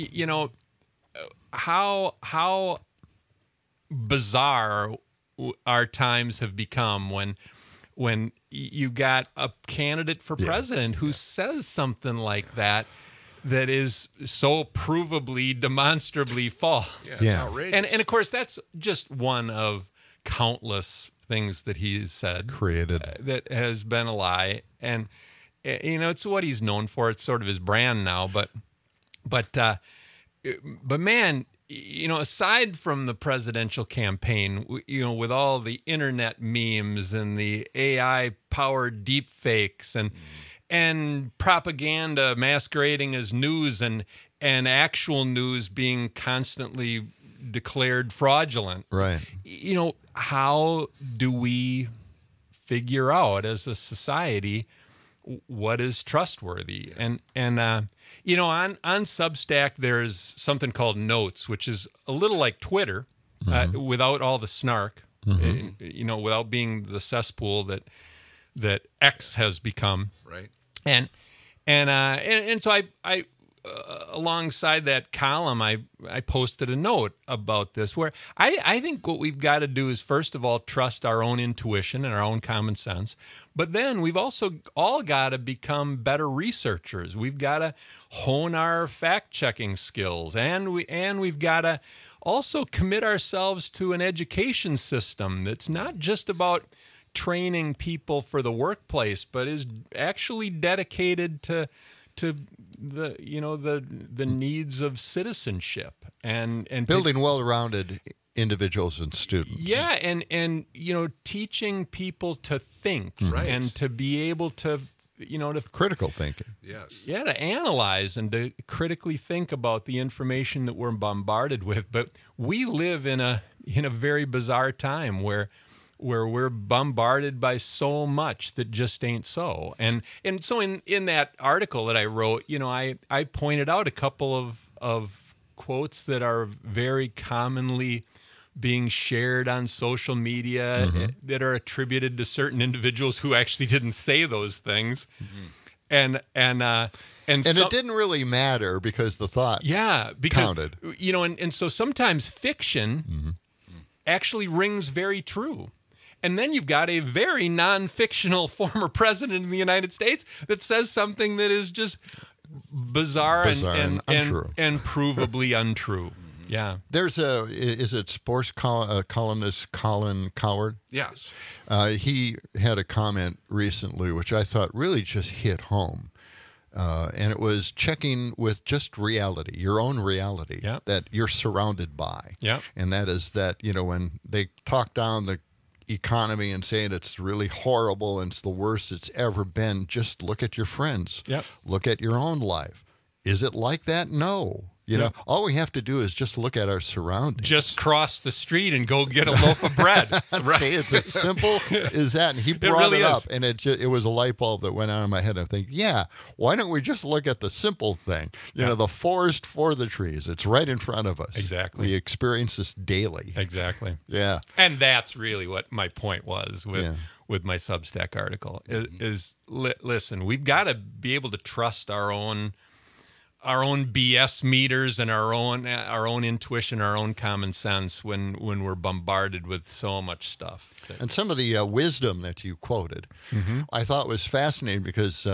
How bizarre our times have become when you got a candidate for president who says something like that is so provably, demonstrably false. Yeah, it's outrageous. And of course, that's just one of countless things that he's said. Created. That has been a lie. And, it's what he's known for. It's sort of his brand now. But man, aside from the presidential campaign, with all the internet memes and the AI-powered deep fakes and propaganda masquerading as news and actual news being constantly declared fraudulent. Right. How do we figure out as a society what is trustworthy? And on Substack, there's something called Notes, which is a little like Twitter, without all the snark, without being the cesspool that X has become. Right. And so I alongside that column, I posted a note about this where I think what we've got to do is, first of all, trust our own intuition and our own common sense. But then we've also all got to become better researchers. We've got to hone our fact-checking skills, and we've got to also commit ourselves to an education system that's not just about training people for the workplace, but is actually dedicated to the needs of citizenship and building well-rounded individuals and students. Yeah, and teaching people to think and to be able to to critical thinking. Yes. Yeah, to analyze and to critically think about the information that we're bombarded with. But we live in a very bizarre time where we're bombarded by so much that just ain't so. And so in that article that I wrote, I pointed out a couple of quotes that are very commonly being shared on social media that are attributed to certain individuals who actually didn't say those things. And it didn't really matter because the thought counted. And so sometimes fiction actually rings very true. And then you've got a very non-fictional former president in the United States that says something that is just bizarre and untrue. And provably untrue. Yeah. There's is it sports columnist Colin Cowherd? Yes. He had a comment recently which I thought really just hit home. And it was checking with just reality, your own reality that you're surrounded by. Yeah. And that is that, when they talk down the economy and saying it's really horrible and it's the worst it's ever been, just look at your friends. Yep. Look at your own life. Is it like that? No. You know, all we have to do is just look at our surroundings. Just cross the street and go get a loaf of bread. Right. See, it's as simple as that. And he brought it up, and it was a light bulb that went on in my head. I think, why don't we just look at the simple thing? You know, the forest for the trees. It's right in front of us. Exactly. We experience this daily. Exactly. Yeah. And that's really what my point was with my Substack article. Listen, we've got to be able to trust our own BS meters and our own intuition, our own common sense when we're bombarded with so much stuff. And some of the wisdom that you quoted, I thought was fascinating because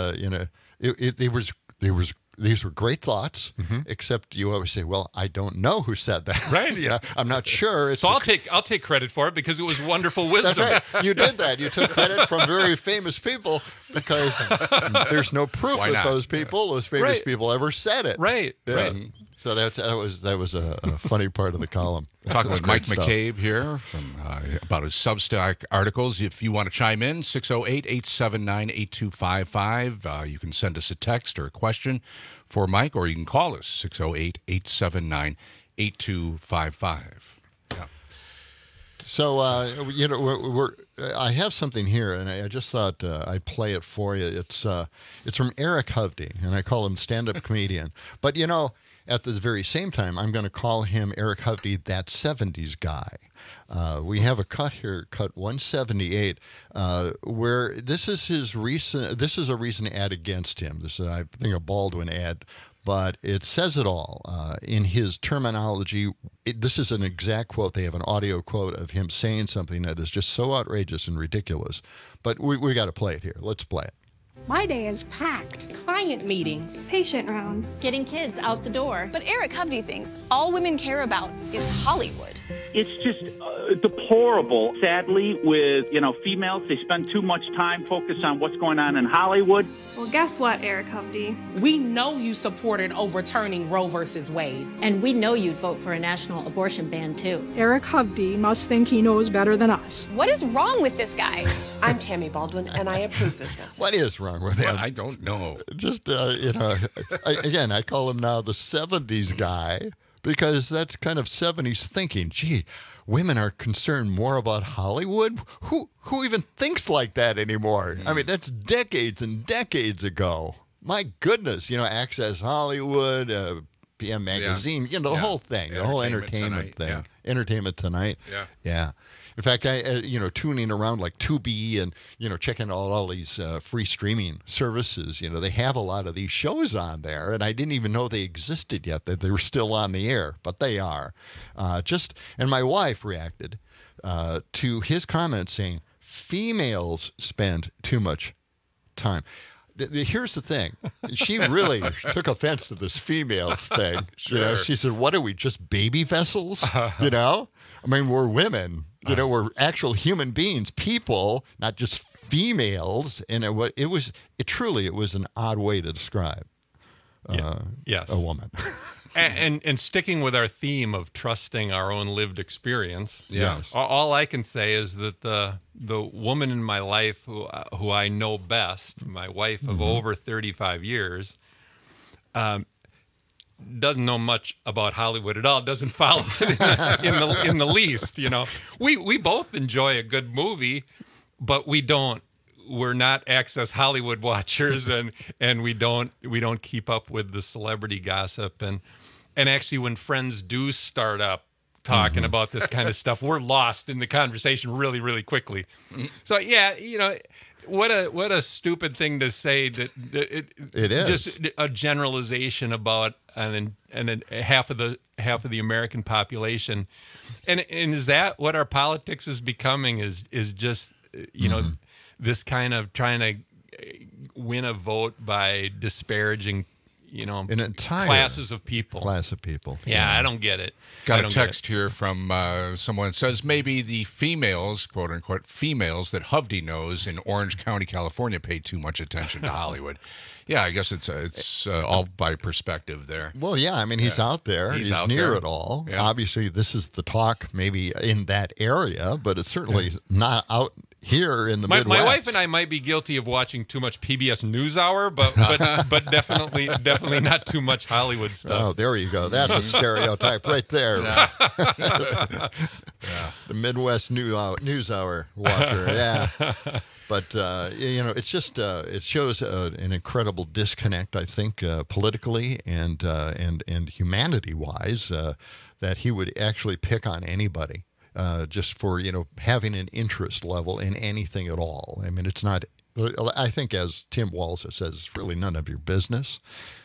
these were great thoughts. Except you always say, "Well, I don't know who said that." Right? I'm not sure. So I'll take credit for it because it was wonderful wisdom. That's right. You did that. You took credit from very famous people because there's no proof that those famous people ever said it. Right. Yeah. Right. So that was a funny part of the column. Talking with Mike McCabe here from about his Substack articles. If you want to chime in, 608-879-8255. You can send us a text or a question for Mike, or you can call us, 608-879-8255. Yeah. So, I have something here, and I just thought I'd play it for you. It's from Eric Hovde, and I call him stand-up comedian. But, at the very same time, I'm going to call him Eric Hovde, that 70s guy. We have a cut here, cut 178, where this is a recent ad against him. This is, I think, a Baldwin ad, but it says it all in his terminology. This is an exact quote. They have an audio quote of him saying something that is just so outrageous and ridiculous. But we got to play it here. Let's play it. My day is packed. Client meetings. Patient rounds. Getting kids out the door. But Eric Hovde thinks all women care about is Hollywood. It's just deplorable. Sadly, with, females, they spend too much time focused on what's going on in Hollywood. Well, guess what, Eric Hovde? We know you supported overturning Roe versus Wade. And we know you'd vote for a national abortion ban, too. Eric Hovde must think he knows better than us. What is wrong with this guy? I'm Tammy Baldwin, and I approve this message. What is wrong with him? Well, I don't know. Just, I call him now the 70s guy because that's kind of 70s thinking. Gee, women are concerned more about Hollywood? Who even thinks like that anymore? I mean, that's decades and decades ago. My goodness, Access Hollywood, PM Magazine, the whole thing, the whole entertainment thing. Yeah. Entertainment Tonight. Yeah. In fact, I tuning around like Tubi and, checking out all these free streaming services, they have a lot of these shows on there, and I didn't even know they existed yet, that they were still on the air, but they are. And my wife reacted to his comment saying, females spend too much time. Here's the thing. She really took offense to this females thing. Sure. She said, what are we, just baby vessels? I mean, we're women. We're actual human beings, people, not just females. And it was an odd way to describe a woman. And sticking with our theme of trusting our own lived experience, yes. All I can say is that the woman in my life who I know best, my wife of over 35 years, doesn't know much about Hollywood at all. Doesn't follow it in the least. We both enjoy a good movie, but we're not Access Hollywood watchers, and we don't keep up with the celebrity gossip, and actually when friends do start up talking about this kind of stuff, we're lost in the conversation really, really quickly. So what a stupid thing to say. That it is just a generalization about and half of the American population, and is that what our politics is becoming? Is just this kind of trying to win a vote by disparaging an entire classes of people. Class of people. Yeah, I don't get it. Got a text here from someone that says maybe the females, quote unquote, females that Hovde knows in Orange County, California, pay too much attention to Hollywood. Yeah, I guess it's all by perspective there. Well, yeah, I mean, he's out there. He's near it all. Yeah. Obviously, this is the talk maybe in that area, but it's certainly not out here in the Midwest. My wife and I might be guilty of watching too much PBS NewsHour, but definitely not too much Hollywood stuff. Oh, there you go. That's a stereotype right there. Yeah. The Midwest NewsHour watcher. Yeah. But, it's just, it shows an incredible disconnect, I think, politically and humanity-wise, that he would actually pick on anybody just for, having an interest level in anything at all. I mean, it's not, I think as Tim Walz says, it's really none of your business,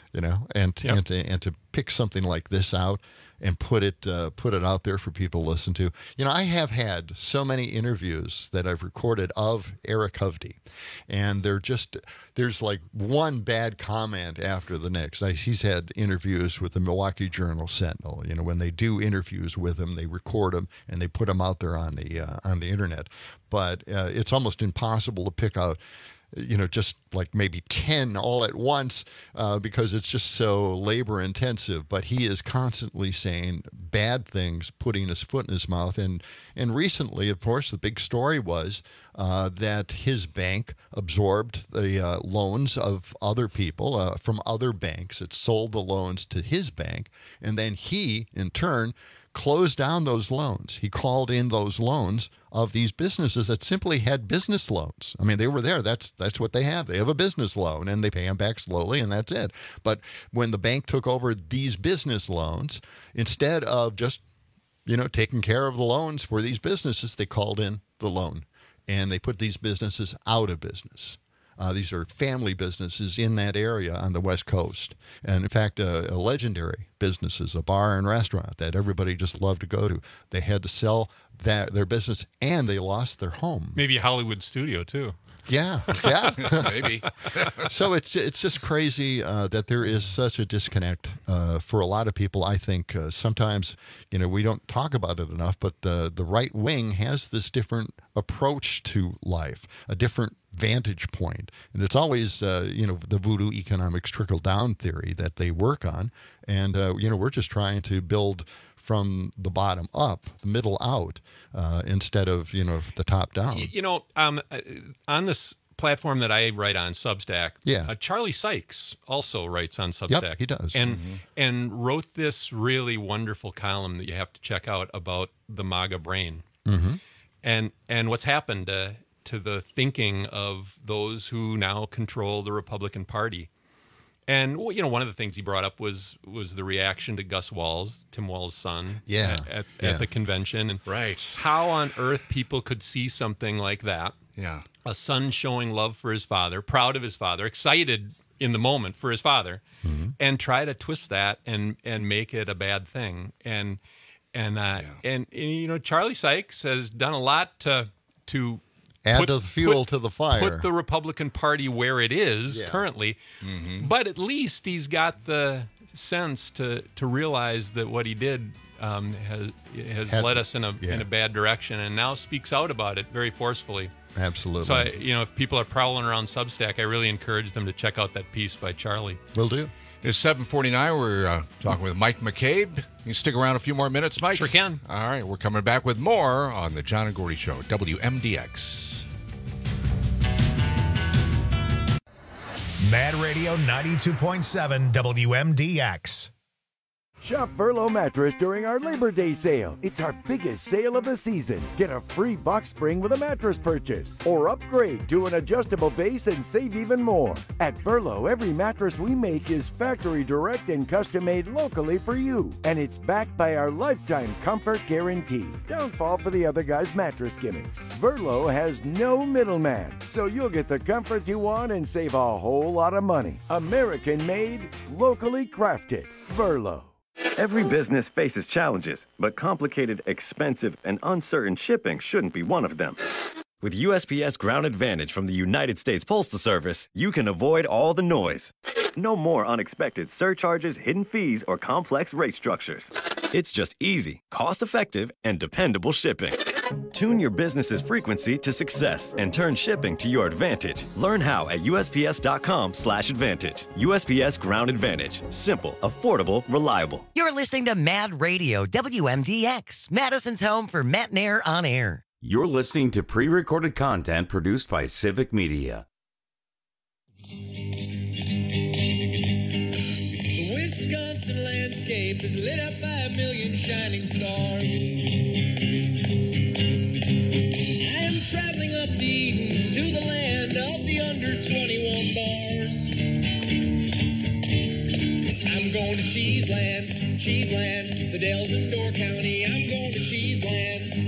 and to pick something like this out and put it out there for people to listen to. I have had so many interviews that I've recorded of Eric Hovde, and there's like one bad comment after the next. He's had interviews with the Milwaukee Journal-Sentinel. When they do interviews with him, they record them and they put them out there on the internet. But it's almost impossible to pick out just like maybe 10 all at once because it's just so labor intensive. But he is constantly saying bad things, putting his foot in his mouth. And recently, of course, the big story was that his bank absorbed the loans of other people from other banks. It sold the loans to his bank. And then he, in turn, closed down those loans. He called in those loans of these businesses that simply had business loans. I mean, they were there. That's what they have. They have a business loan, and they pay them back slowly, and that's it. But when the bank took over these business loans, instead of just, taking care of the loans for these businesses, they called in the loan, and they put these businesses out of business. These are family businesses in that area on the West Coast. And in fact, a legendary businesses, a bar and restaurant that everybody just loved to go to. They had to sell their business, and they lost their home. Maybe a Hollywood studio, too. Yeah. Maybe. So it's just crazy that there is such a disconnect for a lot of people. I think sometimes, we don't talk about it enough, but the right wing has this different approach to life, a different vantage point. And it's always, the voodoo economics trickle-down theory that they work on. And, we're just trying to build from the bottom up, the middle out, instead of, the top down. On this platform that I write on, Substack, Charlie Sykes also writes on Substack. Yep, he does. And wrote this really wonderful column that you have to check out about the MAGA brain. Mm-hmm. And what's happened to the thinking of those who now control the Republican Party. And one of the things he brought up was the reaction to Gus Walz, Tim Walz's son, at the convention, and how on earth people could see something like that. Yeah, a son showing love for his father, proud of his father, excited in the moment for his father, and try to twist that and make it a bad thing. And Charlie Sykes has done a lot to add the fuel to the fire. Put the Republican Party where it is currently. Mm-hmm. But at least he's got the sense to realize that what he did has led us in a bad direction, and now speaks out about it very forcefully. Absolutely. So, if people are prowling around Substack, I really encourage them to check out that piece by Charlie. Will do. It's 7:49. We're talking with Mike McCabe. You stick around a few more minutes, Mike? Sure can. All right. We're coming back with more on the John and Gordy Show, WMDX. Mad Radio 92.7 WMDX. Shop Verlo Mattress during our Labor Day sale. It's our biggest sale of the season. Get a free box spring with a mattress purchase, or upgrade to an adjustable base and save even more. At Verlo, every mattress we make is factory direct and custom made locally for you. And it's backed by our lifetime comfort guarantee. Don't fall for the other guy's mattress gimmicks. Verlo has no middleman, so you'll get the comfort you want and save a whole lot of money. American made, locally crafted. Verlo. Every business faces challenges, but complicated, expensive, and uncertain shipping shouldn't be one of them. With USPS Ground Advantage from the United States Postal Service, you can avoid all the noise. No more unexpected surcharges, hidden fees, or complex rate structures. It's just easy, cost-effective, and dependable shipping. Tune your business's frequency to success and turn shipping to your advantage. Learn how at USPS.com/advantage. USPS Ground Advantage. Simple, affordable, reliable. You're listening to Mad Radio, WMDX, Madison's home for Matt and Air on air. You're listening to pre-recorded content produced by Civic Media. The Wisconsin landscape is lit up by a million shining stars. I am traveling up the Edens to the land of the under 21 bars. I'm going to Cheeseland, Cheeseland, the Dells in Door County. I'm going to Cheeseland.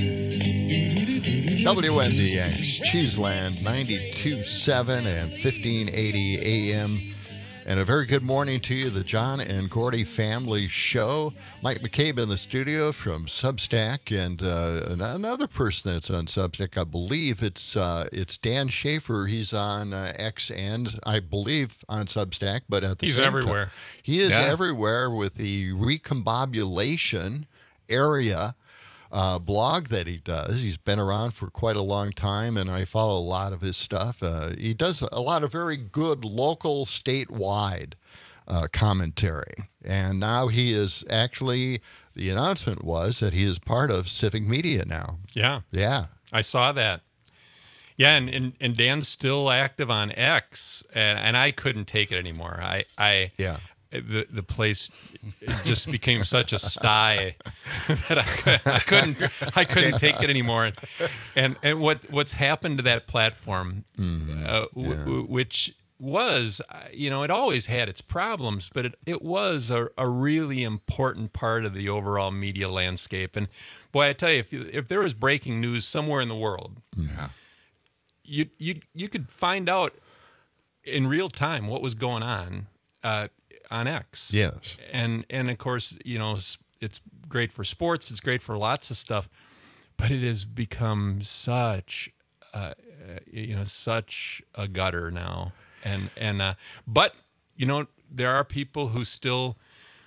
WNDX, Cheeseland, 92.7 and 1580 AM. And a very good morning to you, the John and Gordy Family Show. Mike McCabe in the studio from Substack, and another person that's on Substack, I believe it's Dan Schaefer. He's on X and I believe on Substack, but at the He's same everywhere. time, he is everywhere with the recombobulation area blog that he does. He's been around for quite a long time, and I follow a lot of his stuff. He does a lot of very good local, statewide commentary. And now he is actually, the announcement was that he is part of Civic Media now. Yeah. Yeah. I saw that. Yeah, and Dan's still active on X, and I couldn't take it anymore. The place just became such a sty that I couldn't take it anymore. And what's happened to that platform, which was, it always had its problems, but it was a really important part of the overall media landscape. And boy, I tell you, if there was breaking news somewhere in the world, you could find out in real time what was going on X. Yes. And of course, it's great for sports, it's great for lots of stuff, but it has become such such a gutter now. But there are people who still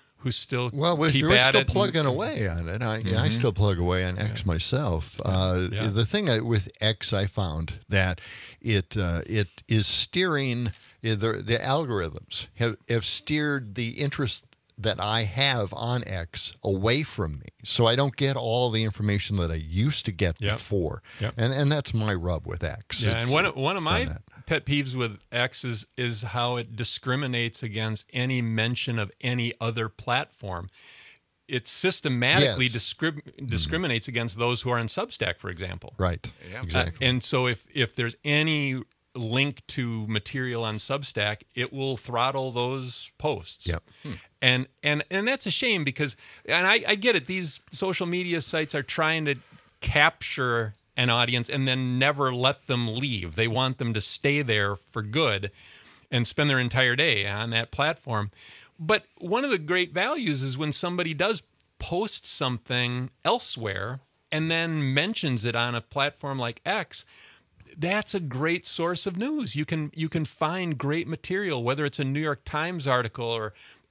we're keep still at it. Plugging away on it. I still plug away on X myself. The thing with X, I found that it is steering. The algorithms have steered the interest that I have on X away from me, so I don't get all the information that I used to get before. Yep. And that's my rub with X. Yeah, and one of my pet peeves with X is how it discriminates against any mention of any other platform. It systematically discriminates against those who are on Substack, for example. Right. Exactly. And so if there's any link to material on Substack, it will throttle those posts. Yep. And that's a shame because, and I get it, these social media sites are trying to capture an audience and then never let them leave. They want them to stay there for good and spend their entire day on that platform. But one of the great values is when somebody does post something elsewhere and then mentions it on a platform like X. That's a great source of news. You can find great material, whether it's a New York Times article or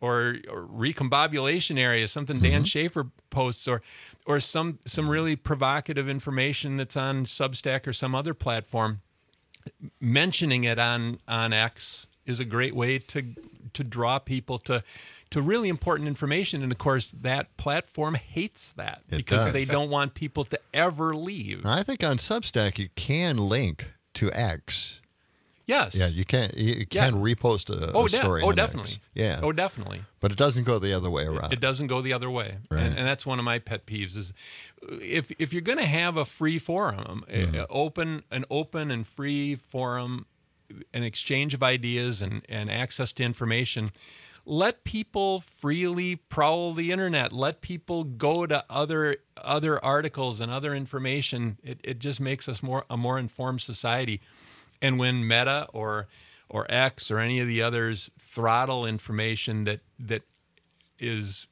recombobulation area, something Dan Schaefer posts, or some really provocative information that's on Substack or some other platform. Mentioning it on X is a great way to draw people to really important information. And of course, that platform hates that because they don't want people to ever leave. I think on Substack you can link to X. Yes. Yeah, you can repost a story. Oh, on definitely. X. Yeah. Oh, definitely. But it doesn't go the other way around. It doesn't go the other way. Right. And that's one of my pet peeves is if you're going to have a free forum, an open and free forum, an exchange of ideas and access to information, let people freely prowl the internet. Let people go to other articles and other information. It just makes us a more informed society. And when Meta or X or any of the others throttle information that is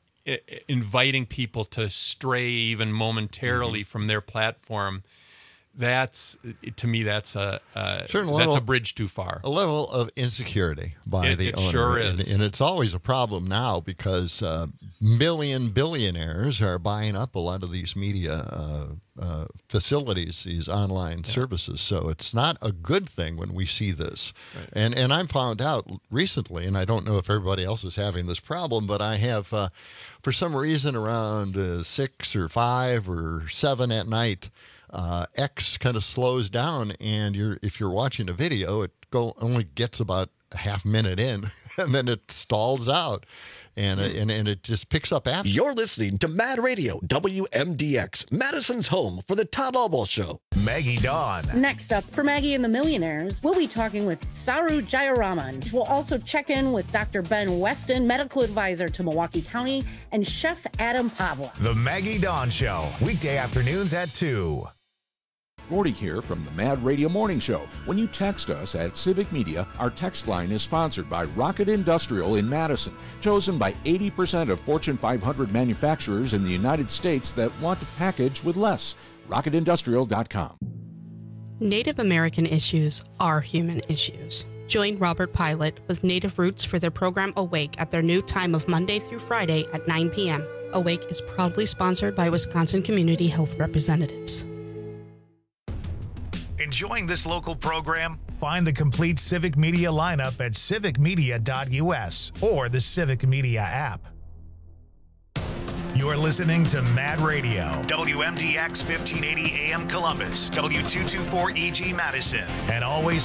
inviting people to stray even momentarily from their platform, that's to me that's a bridge too far. A level of insecurity by the owner. Sure is. And it's always a problem now because billionaires are buying up a lot of these media facilities, these online services. So it's not a good thing when we see this. Right. And I found out recently, and I don't know if everybody else is having this problem, but I have, for some reason, around 6 or 5 or 7 at night, X kind of slows down, and if you're watching a video, it only gets about a half minute in, and then it stalls out. And it just picks up after. You're listening to Mad Radio, WMDX, Madison's home for the Todd Albaugh Show. Maggie Dawn. Next up, for Maggie and the Millionaires, we'll be talking with Saru Jayaraman. We'll also check in with Dr. Ben Weston, medical advisor to Milwaukee County, and Chef Adam Pavla. The Maggie Dawn Show, weekday afternoons at 2. Gordy here from the Mad Radio Morning Show. When you text us at Civic Media, our text line is sponsored by Rocket Industrial in Madison, chosen by 80% of Fortune 500 manufacturers in the United States that want to package with less. RocketIndustrial.com. Native American issues are human issues. Join Robert Pilot with Native Roots for their program Awake at their new time of Monday through Friday at 9 p.m. Awake is proudly sponsored by Wisconsin Community Health Representatives. Enjoying this local program? Find the complete Civic Media lineup at civicmedia.us or the Civic Media app. You're listening to Mad Radio, WMDX 1580 AM Columbus, W224EG Madison, and always